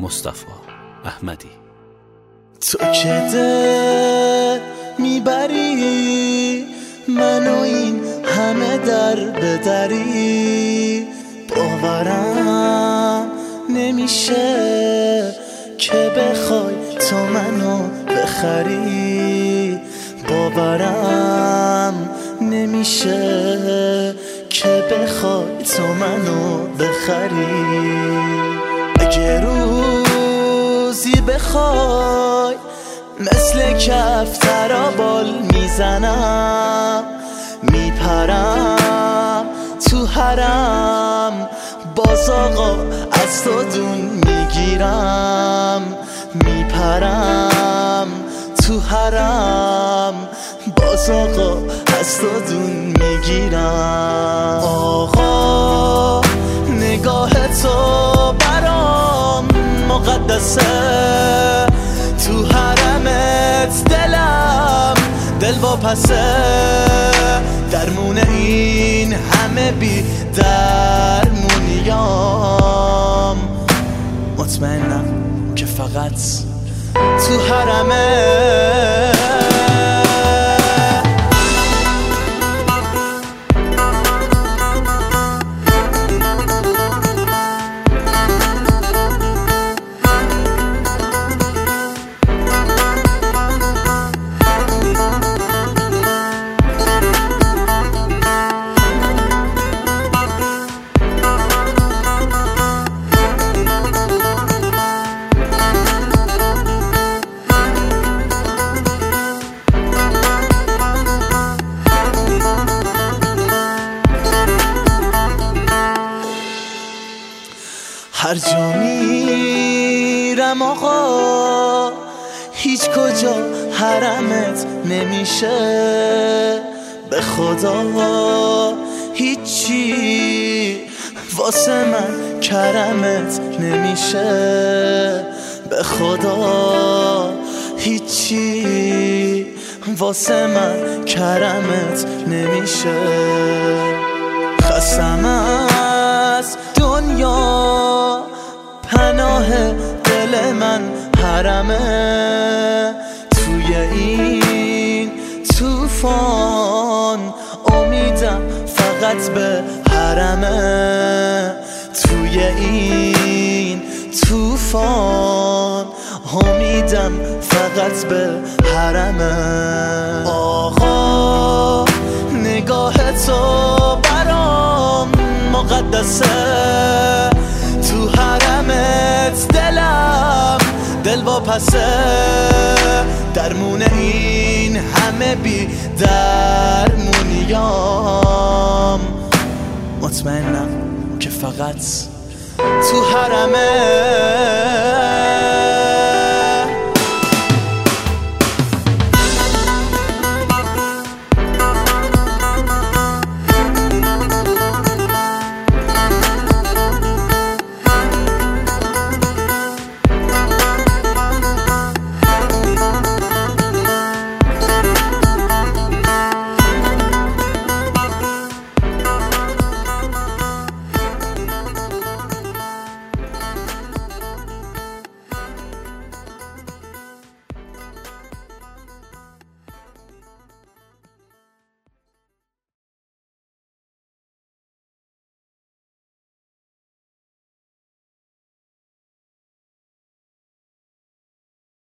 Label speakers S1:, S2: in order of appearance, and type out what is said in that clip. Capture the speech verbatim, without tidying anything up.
S1: مصطفی احمدی.
S2: تو که دل میبری منو این همه در بدری، باورم نمیشه که بخوای تو منو بخری، باورم نمیشه که بخوای تو منو بخری. اگه روزی بخوای مثل کفتر بال میزنم، میپرم تو حرم، باز آقا از تو دون میگیرم، میپرم تو حرم، باز آقا از تو دون میگیرم. آقا نگاه تو برام مقدسه، تو حرمت دلم دل واپسه، درمون این همه بی درمونیام، مطمئنم که فقط تو حرمه. هر جا میرم آقا هیچ کجا حرمت نمیشه، به خدا هیچی واسه من کرمت نمیشه، به خدا هیچی واسه من کرمت نمیشه. خستم از دنیا پناه دل من حرمه، توی این توفان امیدم فقط به حرمه، توی این توفان امیدم فقط به حرمه. آقا نگاه تو برام مقدسه، تو حرمت دلم دل واپسه، درمون این همه بی درمونیام، مطمئنم که فقط تو حرمه.